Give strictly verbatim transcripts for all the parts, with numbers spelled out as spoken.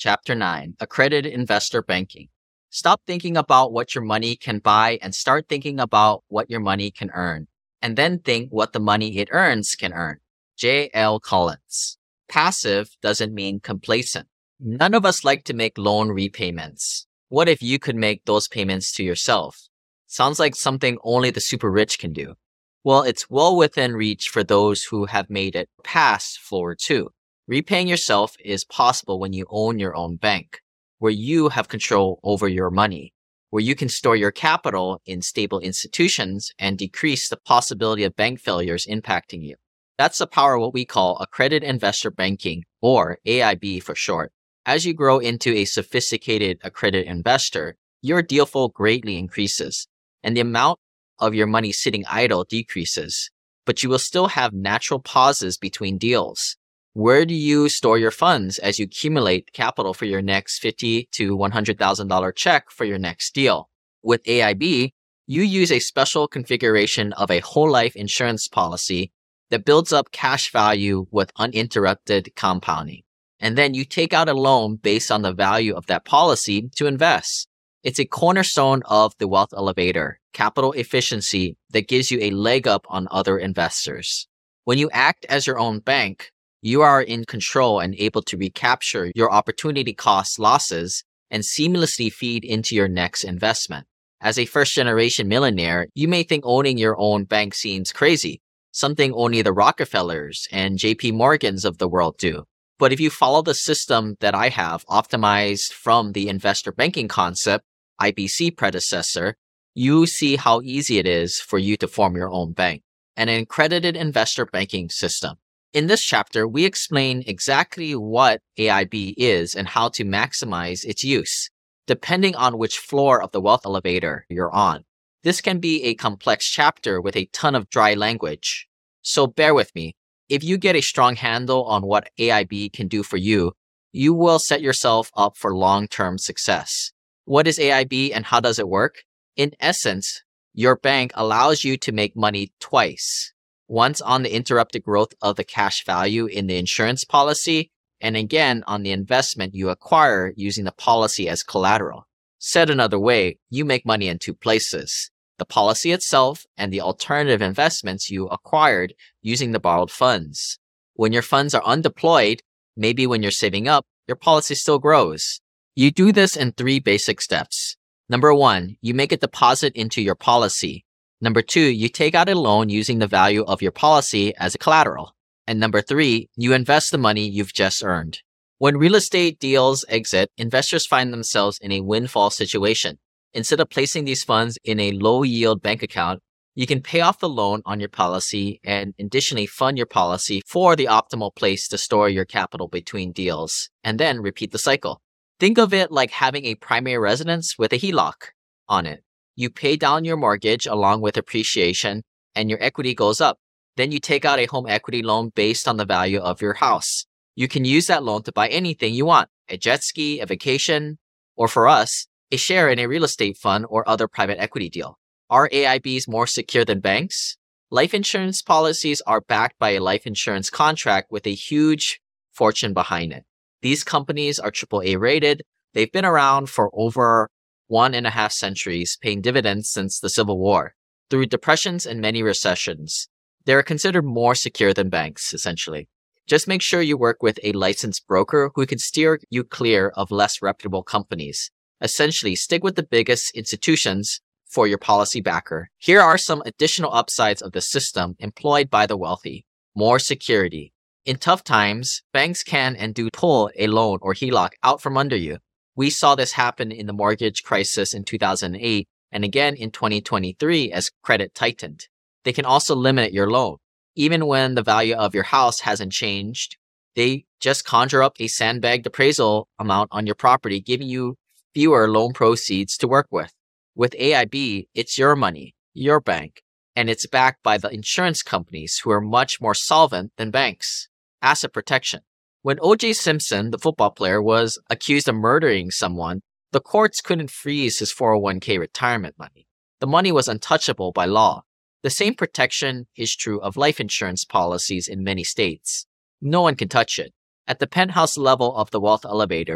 Chapter nine, Accredited Investor Banking. Stop thinking about what your money can buy and start thinking about what your money can earn. And then think what the money it earns can earn. J L Collins. Passive doesn't mean complacent. None of us like to make loan repayments. What if you could make those payments to yourself? Sounds like something only the super rich can do. Well, it's well within reach for those who have made it past floor two. Repaying yourself is possible when you own your own bank, where you have control over your money, where you can store your capital in stable institutions and decrease the possibility of bank failures impacting you. That's the power of what we call accredited investor banking, or A I B for short. As you grow into a sophisticated accredited investor, your deal flow greatly increases, and the amount of your money sitting idle decreases, but you will still have natural pauses between deals. Where do you store your funds as you accumulate capital for your next fifty thousand to one hundred thousand dollars check for your next deal? With A I B, you use a special configuration of a whole life insurance policy that builds up cash value with uninterrupted compounding. And then you take out a loan based on the value of that policy to invest. It's a cornerstone of the wealth elevator, capital efficiency that gives you a leg up on other investors. When you act as your own bank, you are in control and able to recapture your opportunity cost losses and seamlessly feed into your next investment. As a first-generation millionaire, you may think owning your own bank seems crazy, something only the Rockefellers and J P Morgans of the world do. But if you follow the system that I have optimized from the investor banking concept, I B C predecessor, you see how easy it is for you to form your own bank, an accredited investor banking system. In this chapter, we explain exactly what A I B is and how to maximize its use, depending on which floor of the wealth elevator you're on. This can be a complex chapter with a ton of dry language, so bear with me. If you get a strong handle on what A I B can do for you, you will set yourself up for long-term success. What is A I B and how does it work? In essence, your bank allows you to make money twice. Once on the interrupted growth of the cash value in the insurance policy, and again on the investment you acquire using the policy as collateral. Said another way, you make money in two places: the policy itself and the alternative investments you acquired using the borrowed funds. When your funds are undeployed, maybe when you're saving up, your policy still grows. You do this in three basic steps. Number one, you make a deposit into your policy. Number two, you take out a loan using the value of your policy as a collateral. And number three, you invest the money you've just earned. When real estate deals exit, investors find themselves in a windfall situation. Instead of placing these funds in a low-yield bank account, you can pay off the loan on your policy and additionally fund your policy for the optimal place to store your capital between deals, and then repeat the cycle. Think of it like having a primary residence with a H E L O C on it. You pay down your mortgage along with appreciation, and your equity goes up. Then you take out a home equity loan based on the value of your house. You can use that loan to buy anything you want, a jet ski, a vacation, or for us, a share in a real estate fund or other private equity deal. Are A I Bs more secure than banks? Life insurance policies are backed by a life insurance contract with a huge fortune behind it. These companies are triple A rated. They've been around for over one and a half centuries, paying dividends since the Civil War. Through depressions and many recessions, they're considered more secure than banks, essentially. Just make sure you work with a licensed broker who can steer you clear of less reputable companies. Essentially, stick with the biggest institutions for your policy backer. Here are some additional upsides of the system employed by the wealthy. More security. In tough times, banks can and do pull a loan or H E L O C out from under you. We saw this happen in the mortgage crisis in two thousand eight and again in twenty twenty-three as credit tightened. They can also limit your loan. Even when the value of your house hasn't changed, they just conjure up a sandbagged appraisal amount on your property, giving you fewer loan proceeds to work with. With A I B, it's your money, your bank, and it's backed by the insurance companies who are much more solvent than banks. Asset protection. When O J Simpson, the football player, was accused of murdering someone, the courts couldn't freeze his four oh one k retirement money. The money was untouchable by law. The same protection is true of life insurance policies in many states. No one can touch it. At the penthouse level of the wealth elevator,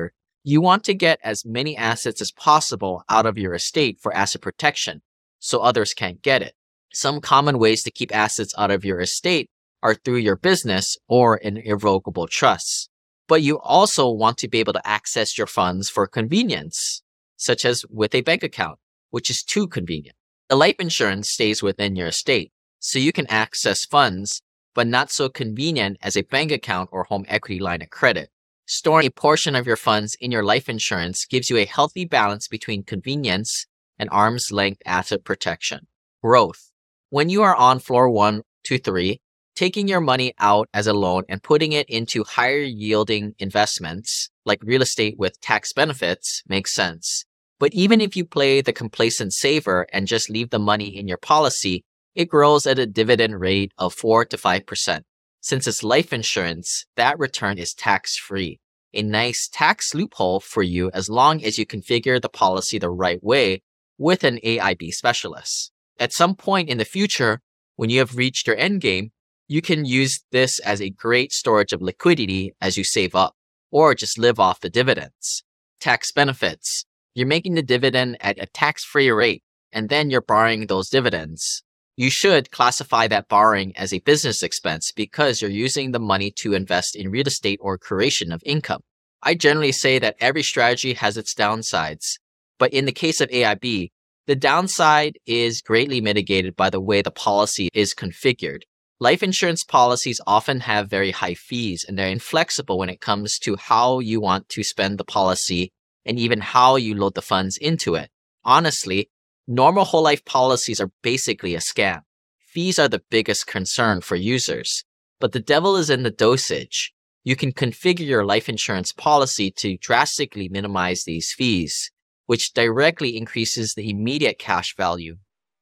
You want to get as many assets as possible out of your estate for asset protection, so others can't get it. Some common ways to keep assets out of your estate are through your business or in irrevocable trusts. But you also want to be able to access your funds for convenience, such as with a bank account, which is too convenient. The life insurance stays within your estate, so you can access funds, but not so convenient as a bank account or home equity line of credit. Storing a portion of your funds in your life insurance gives you a healthy balance between convenience and arm's length asset protection. Growth. When you are on floor one to three, taking your money out as a loan and putting it into higher yielding investments like real estate with tax benefits makes sense. But even if you play the complacent saver and just leave the money in your policy, it grows at a dividend rate of four to five percent. Since it's life insurance, that return is tax-free. A nice tax loophole for you as long as you configure the policy the right way with an A I B specialist. At some point in the future, when you have reached your end game, you can use this as a great storage of liquidity as you save up, or just live off the dividends. Tax benefits. You're making the dividend at a tax-free rate, and then you're borrowing those dividends. You should classify that borrowing as a business expense because you're using the money to invest in real estate or creation of income. I generally say that every strategy has its downsides, but in the case of A I B, the downside is greatly mitigated by the way the policy is configured. Life insurance policies often have very high fees, and they're inflexible when it comes to how you want to spend the policy and even how you load the funds into it. Honestly, normal whole life policies are basically a scam. Fees are the biggest concern for users, but the devil is in the dosage. You can configure your life insurance policy to drastically minimize these fees, which directly increases the immediate cash value.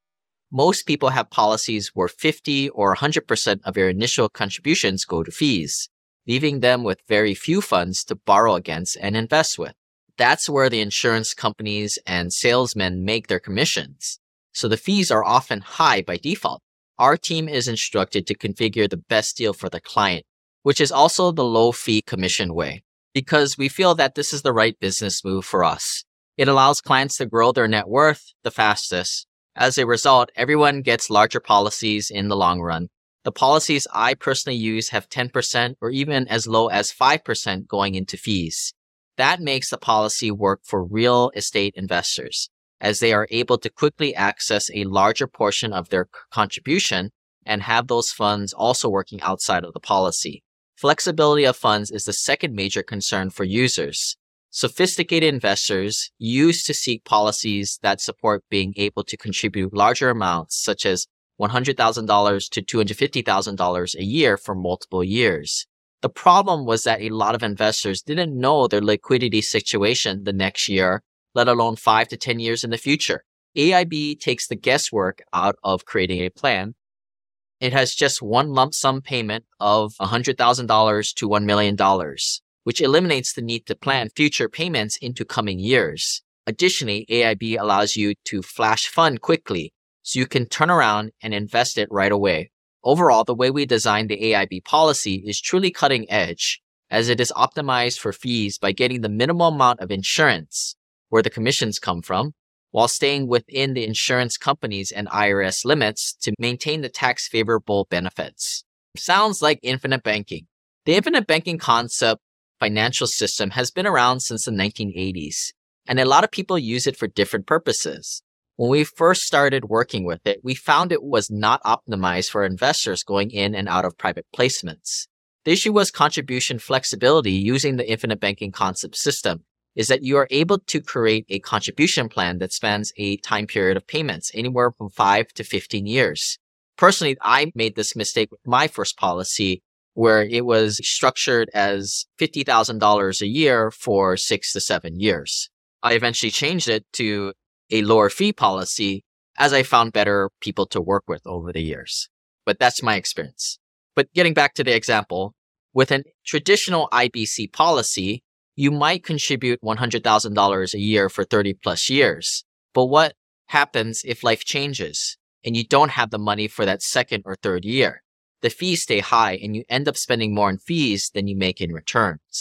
Most people have policies where fifty or one hundred percent of your initial contributions go to fees, leaving them with very few funds to borrow against and invest with. That's where the insurance companies and salesmen make their commissions. So the fees are often high by default. Our team is instructed to configure the best deal for the client, which is also the low fee commission way, because we feel that this is the right business move for us. It allows clients to grow their net worth the fastest. As a result, everyone gets larger policies in the long run. The policies I personally use have ten percent or even as low as five percent going into fees. That makes the policy work for real estate investors, as they are able to quickly access a larger portion of their contribution and have those funds also working outside of the policy. Flexibility of funds is the second major concern for users. Sophisticated investors used to seek policies that support being able to contribute larger amounts, such as one hundred thousand dollars to two hundred fifty thousand dollars a year for multiple years. The problem was that a lot of investors didn't know their liquidity situation the next year, let alone five to ten years in the future. A I B takes the guesswork out of creating a plan. It has just one lump sum payment of one hundred thousand dollars to one million dollars. Which eliminates the need to plan future payments into coming years. Additionally, A I B allows you to flash fund quickly, so you can turn around and invest it right away. Overall, the way we designed the A I B policy is truly cutting edge, as it is optimized for fees by getting the minimal amount of insurance, where the commissions come from, while staying within the insurance companies and I R S limits to maintain the tax favorable benefits. Sounds like infinite banking. The infinite banking concept financial system has been around since the nineteen eighties, and a lot of people use it for different purposes. When we first started working with it, we found it was not optimized for investors going in and out of private placements. The issue was contribution flexibility using the infinite banking concept system is that you are able to create a contribution plan that spans a time period of payments anywhere from five to fifteen years. Personally, I made this mistake with my first policy, where it was structured as fifty thousand dollars a year for six to seven years. I eventually changed it to a lower fee policy as I found better people to work with over the years. But that's my experience. But getting back to the example, with a traditional I B C policy, you might contribute one hundred thousand dollars a year for thirty plus years. But what happens if life changes and you don't have the money for that second or third year? The fees stay high and you end up spending more in fees than you make in returns.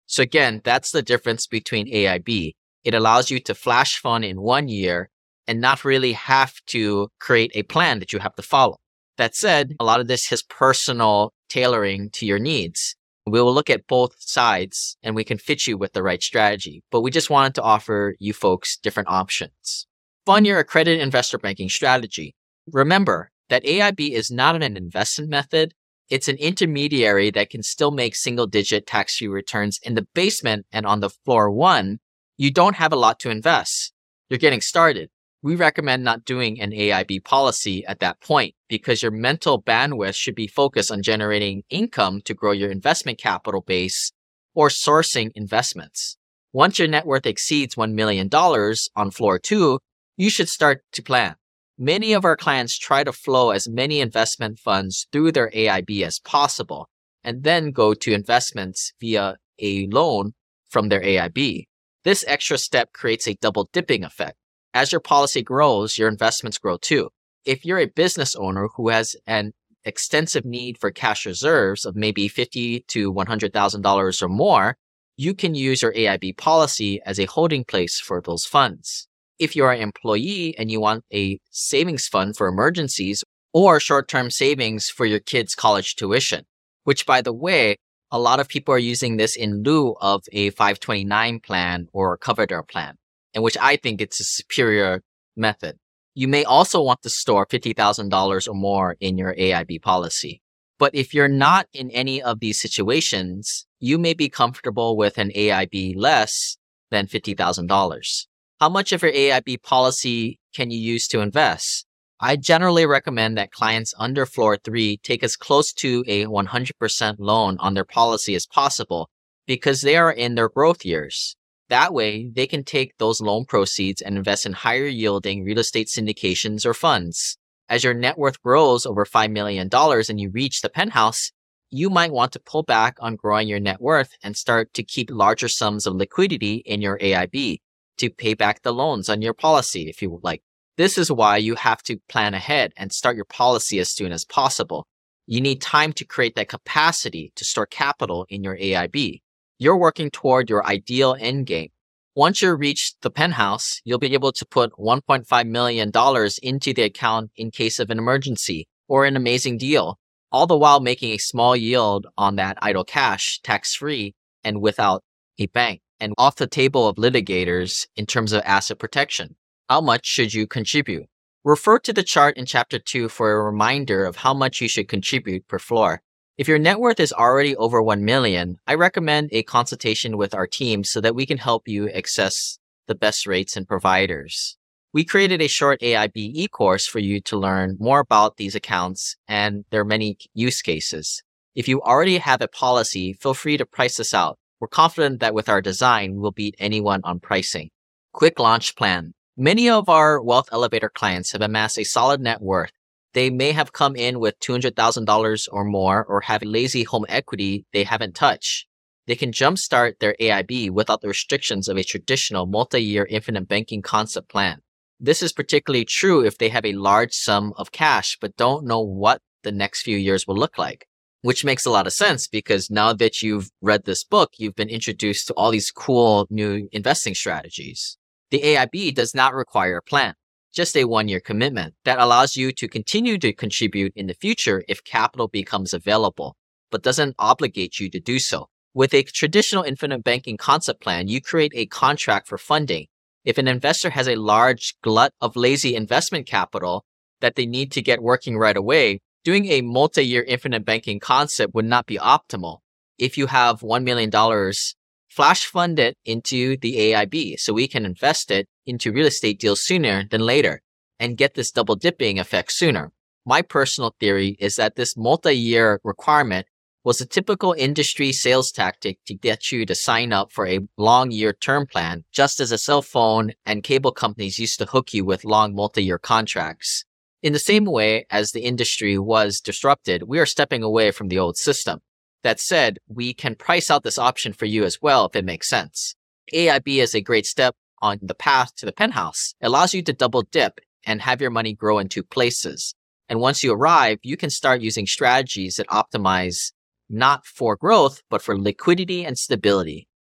So again, that's the difference between A I B. It allows you to flash fund in one year and not really have to create a plan that you have to follow. That said, a lot of this is personal tailoring to your needs. We will look at both sides and we can fit you with the right strategy, but we just wanted to offer you folks different options. Fund your accredited investor banking strategy. Remember that A I B is not an investment method. It's an intermediary that can still make single-digit tax-free returns in the basement, and on the floor one, you don't have a lot to invest. You're getting started. We recommend not doing an A I B policy at that point because your mental bandwidth should be focused on generating income to grow your investment capital base or sourcing investments. Once your net worth exceeds one million dollars on floor two, you should start to plan. Many of our clients try to flow as many investment funds through their A I B as possible and then go to investments via a loan from their A I B. This extra step creates a double dipping effect. As your policy grows, your investments grow too. If you're a business owner who has an extensive need for cash reserves of maybe fifty thousand to one hundred thousand dollars or more, you can use your A I B policy as a holding place for those funds. If you're an employee and you want a savings fund for emergencies or short-term savings for your kids' college tuition, which by the way, a lot of people are using this in lieu of a five twenty-nine plan or a Covered plan, and which I think it's a superior method. You may also want to store fifty thousand dollars or more in your A I B policy. But if you're not in any of these situations, you may be comfortable with an A I B less than fifty thousand dollars. How much of your A I B policy can you use to invest? I generally recommend that clients under floor three take as close to a one hundred percent loan on their policy as possible because they are in their growth years. That way, they can take those loan proceeds and invest in higher yielding real estate syndications or funds. As your net worth grows over five million dollars and you reach the penthouse, you might want to pull back on growing your net worth and start to keep larger sums of liquidity in your A I B to pay back the loans on your policy if you would like. This is why you have to plan ahead and start your policy as soon as possible. You need time to create that capacity to store capital in your A I B. You're working toward your ideal end game. Once you reach the penthouse, you'll be able to put one point five million dollars into the account in case of an emergency or an amazing deal, all the while making a small yield on that idle cash, tax-free and without a bank, and off the table of litigators in terms of asset protection. How much should you contribute? Refer to the chart in Chapter two for a reminder of how much you should contribute per floor. If your net worth is already over one million dollars, I recommend a consultation with our team so that we can help you access the best rates and providers. We created a short A I B e-course for you to learn more about these accounts and their many use cases. If you already have a policy, feel free to price this out. We're confident that with our design, we'll beat anyone on pricing. Quick launch plan. Many of our Wealth Elevator clients have amassed a solid net worth. They may have come in with two hundred thousand dollars or more or have lazy home equity they haven't touched. They can jumpstart their A I B without the restrictions of a traditional multi-year infinite banking concept plan. This is particularly true if they have a large sum of cash but don't know what the next few years will look like, which makes a lot of sense because now that you've read this book, you've been introduced to all these cool new investing strategies. The A I B does not require a plan, just a one-year commitment that allows you to continue to contribute in the future if capital becomes available, but doesn't obligate you to do so. With a traditional infinite banking concept plan, you create a contract for funding. If an investor has a large glut of lazy investment capital that they need to get working right away, doing a multi-year infinite banking concept would not be optimal. If you have one million dollars, flash fund it into the A I B so we can invest it into real estate deals sooner than later and get this double dipping effect sooner. My personal theory is that this multi-year requirement was a typical industry sales tactic to get you to sign up for a long year term plan, just as a cell phone and cable companies used to hook you with long multi-year contracts. In the same way as the industry was disrupted, we are stepping away from the old system. That said, we can price out this option for you as well if it makes sense. A I B is a great step on the path to the penthouse. It allows you to double dip and have your money grow in two places. And once you arrive, you can start using strategies that optimize not for growth, but for liquidity and stability.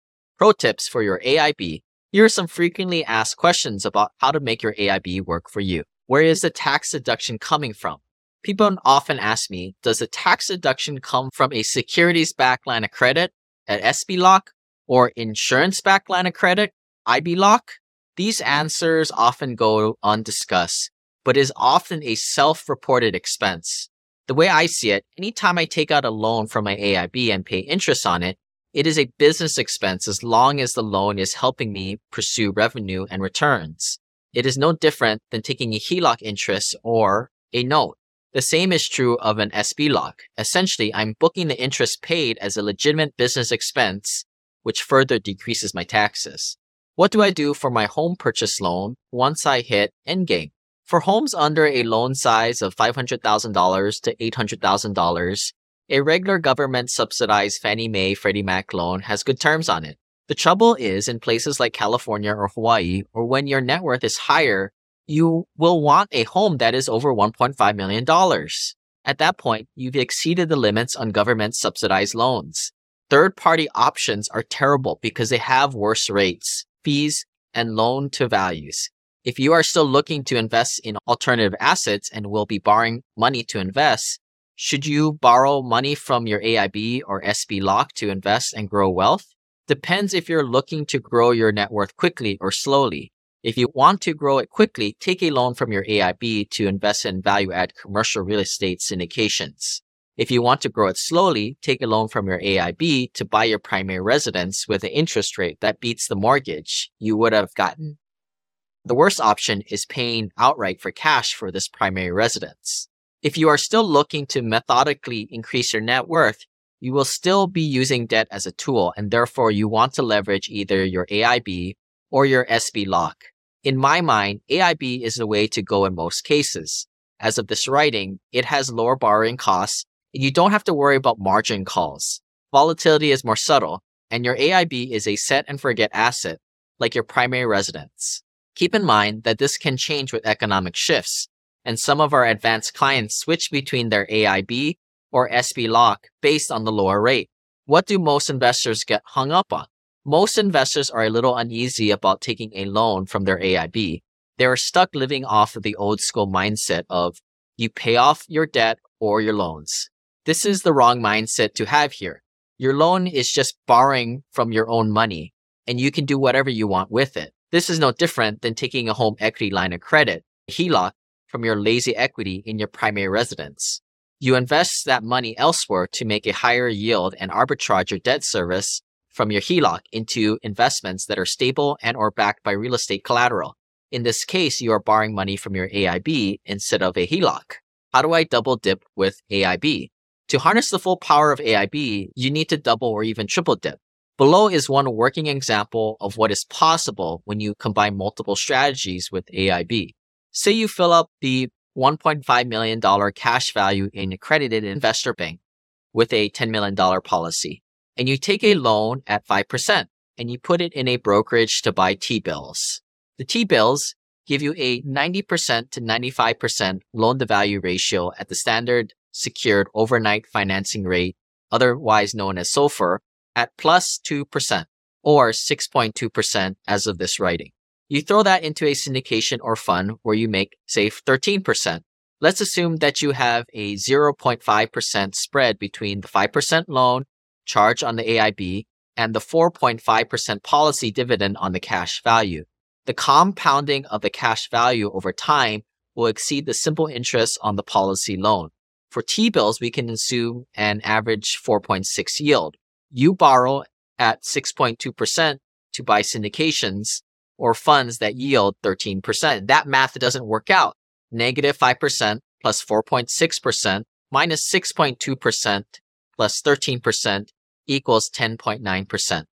Pro tips for your A I B. Here are some frequently asked questions about how to make your A I B work for you. Where is the tax deduction coming from? People often ask me, does the tax deduction come from a securities-backed line of credit, an S B lock, or insurance-backed line of credit, I B lock? These answers often go undiscussed, but is often a self-reported expense. The way I see it, anytime I take out a loan from my A I B and pay interest on it, it is a business expense as long as the loan is helping me pursue revenue and returns. It is no different than taking a H E L O C interest or a note. The same is true of an S B lock. Essentially, I'm booking the interest paid as a legitimate business expense, which further decreases my taxes. What do I do for my home purchase loan once I hit endgame? For homes under a loan size of five hundred thousand dollars to eight hundred thousand dollars, a regular government-subsidized Fannie Mae Freddie Mac loan has good terms on it. The trouble is, in places like California or Hawaii, or when your net worth is higher, you will want a home that is over one point five million dollars. At that point, you've exceeded the limits on government-subsidized loans. Third-party options are terrible because they have worse rates, fees, and loan-to-values. If you are still looking to invest in alternative assets and will be borrowing money to invest, should you borrow money from your A I B or S B lock to invest and grow wealth? Depends if you're looking to grow your net worth quickly or slowly. If you want to grow it quickly, take a loan from your A I B to invest in value-add commercial real estate syndications. If you want to grow it slowly, take a loan from your A I B to buy your primary residence with an interest rate that beats the mortgage you would have gotten. The worst option is paying outright for cash for this primary residence. If you are still looking to methodically increase your net worth, you will still be using debt as a tool, and therefore you want to leverage either your A I B or your S B lock. In my mind, A I B is the way to go in most cases. As of this writing, it has lower borrowing costs, and you don't have to worry about margin calls. Volatility is more subtle, and your A I B is a set and forget asset, like your primary residence. Keep in mind that this can change with economic shifts, and some of our advanced clients switch between their A I B or S B lock based on the lower rate. What do most investors get hung up on? Most investors are a little uneasy about taking a loan from their A I B. They are stuck living off of the old school mindset of you pay off your debt or your loans. This is the wrong mindset to have here. Your loan is just borrowing from your own money, and you can do whatever you want with it. This is no different than taking a home equity line of credit, H E L O C, from your lazy equity in your primary residence. You invest that money elsewhere to make a higher yield and arbitrage your debt service from your H E L O C into investments that are stable and or backed by real estate collateral. In this case, you are borrowing money from your A I B instead of a H E L O C. How do I double dip with A I B? To harness the full power of A I B, you need to double or even triple dip. Below is one working example of what is possible when you combine multiple strategies with A I B. Say you fill up the one point five million dollars cash value in an accredited investor bank with a ten million dollars policy, and you take a loan at five percent and you put it in a brokerage to buy T-bills. The T-bills give you a ninety percent to ninety-five percent loan-to-value ratio at the standard secured overnight financing rate, otherwise known as SOFR, at plus two percent or six point two percent as of this writing. You throw that into a syndication or fund where you make, say, thirteen percent. Let's assume that you have a zero point five percent spread between the five percent loan charged on the A I B and the four point five percent policy dividend on the cash value. The compounding of the cash value over time will exceed the simple interest on the policy loan. For T-bills, we can assume an average four point six yield. You borrow at six point two percent to buy syndications or funds that yield thirteen percent. That math doesn't work out. Negative five percent plus four point six percent minus six point two percent plus thirteen percent equals ten point nine percent.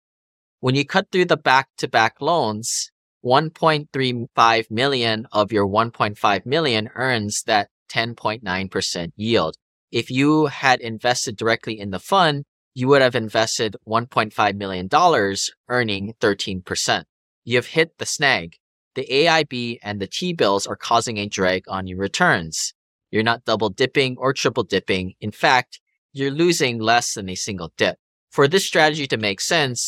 When you cut through the back-to-back loans, one point three five million of your one point five million earns that ten point nine percent yield. If you had invested directly in the fund, you would have invested one point five million dollars, earning thirteen percent. You have hit the snag. The A I B and the T-bills are causing a drag on your returns. You're not double dipping or triple dipping. In fact, you're losing less than a single dip. For this strategy to make sense,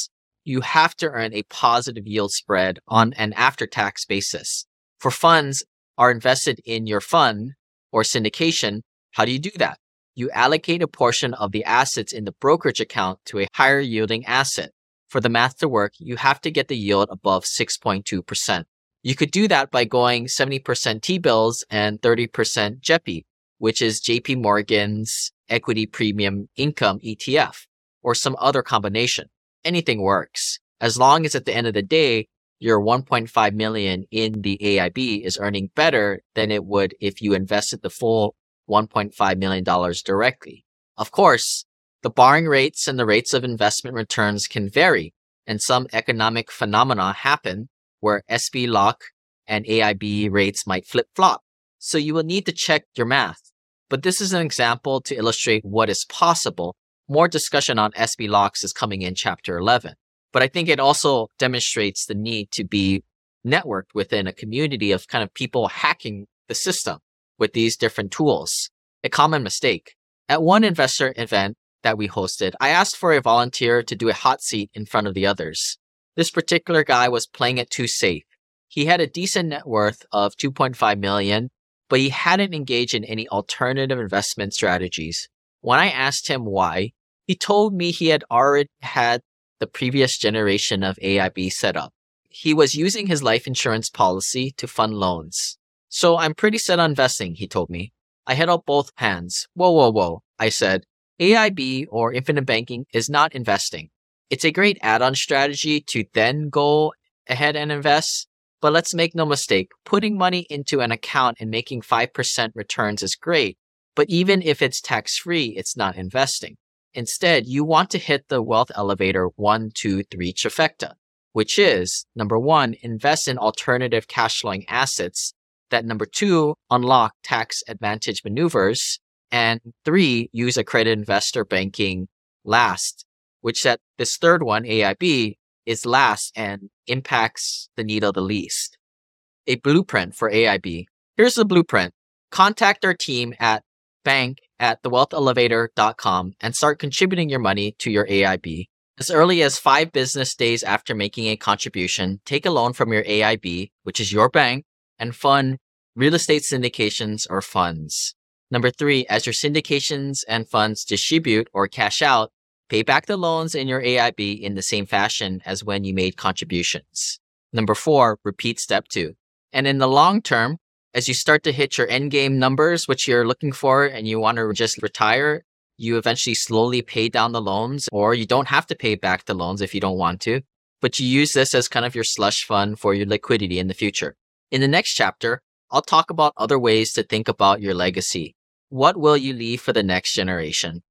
you have to earn a positive yield spread on an after-tax basis. For funds are invested in your fund or syndication, how do you do that? You allocate a portion of the assets in the brokerage account to a higher yielding asset. For the math to work, you have to get the yield above six point two percent. You could do that by going seventy percent T-bills and thirty percent J E P I, which is J P Morgan's Equity Premium Income E T F, or some other combination. Anything works. As long as at the end of the day, your one point five million in the A I B is earning better than it would if you invested the full one point five million dollars directly. Of course, the borrowing rates and the rates of investment returns can vary, and some economic phenomena happen where S B lock and A I B rates might flip-flop. So you will need to check your math. But this is an example to illustrate what is possible. More discussion on S B locks is coming in chapter eleven. But I think it also demonstrates the need to be networked within a community of kind of people hacking the system with these different tools. A common mistake. At one investor event that we hosted, I asked for a volunteer to do a hot seat in front of the others. This particular guy was playing it too safe. He had a decent net worth of two point five million dollars, but he hadn't engaged in any alternative investment strategies. When I asked him why, he told me he had already had the previous generation of A I B set up. He was using his life insurance policy to fund loans. So I'm pretty set on investing, he told me. I held up both hands. Whoa, whoa, whoa. I said, A I B or infinite banking is not investing. It's a great add-on strategy to then go ahead and invest. But let's make no mistake, putting money into an account and making five percent returns is great. But even if it's tax-free, it's not investing. Instead, you want to hit the wealth elevator one, two, three trifecta, which is, number one, invest in alternative cash flowing assets. That number two, unlock tax advantage maneuvers. And three, use accredited investor banking last, which that this third one, A I B, is last and impacts the needle the least. A blueprint for A I B. Here's the blueprint. Contact our team at bank at the wealth elevator dot com and start contributing your money to your A I B. As early as five business days after making a contribution, take a loan from your A I B, which is your bank, and fund real estate syndications or funds. Number three, as your syndications and funds distribute or cash out, pay back the loans in your A I B in the same fashion as when you made contributions. Number four, repeat step two. And in the long term, as you start to hit your end game numbers, which you're looking for, and you want to just retire, you eventually slowly pay down the loans, or you don't have to pay back the loans if you don't want to, but you use this as kind of your slush fund for your liquidity in the future. In the next chapter, I'll talk about other ways to think about your legacy. What will you leave for the next generation?